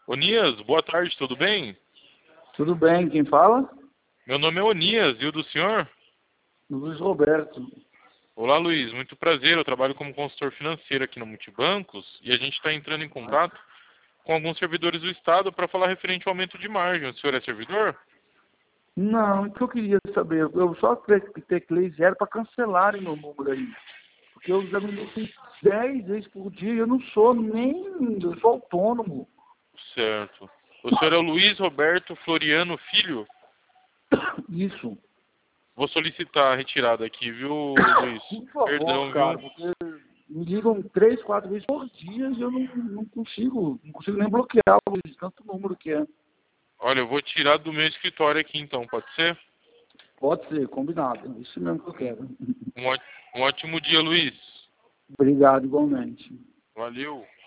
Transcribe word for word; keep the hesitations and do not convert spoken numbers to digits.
Onias, boa tarde, tudo bem? Tudo bem, quem fala? Meu nome é Onias, e o do senhor? Luiz Roberto. Olá, Luiz, muito prazer. Eu trabalho como consultor financeiro aqui na Multibancos e a gente está entrando em contato com alguns servidores do Estado para falar referente ao aumento de margem. O senhor é servidor? Não, o que eu queria saber, eu só te- teclei zero para cancelarem meu número aí. Porque eu já me liguei dez vezes por dia e eu não sou nem, eu sou autônomo. Certo. O senhor é o Luiz Roberto Floriano Filho? Isso. Vou solicitar a retirada aqui, viu, Luiz? Por favor, Perdão, cara, viu? porque me ligam três, quatro vezes por dia e eu não, não consigo, não consigo nem bloquear de tanto número que é. Olha, eu vou tirar do meu escritório aqui então, pode ser? Pode ser, combinado. Isso mesmo que eu quero. Um ó- um ótimo dia, Luiz. Obrigado, igualmente. Valeu.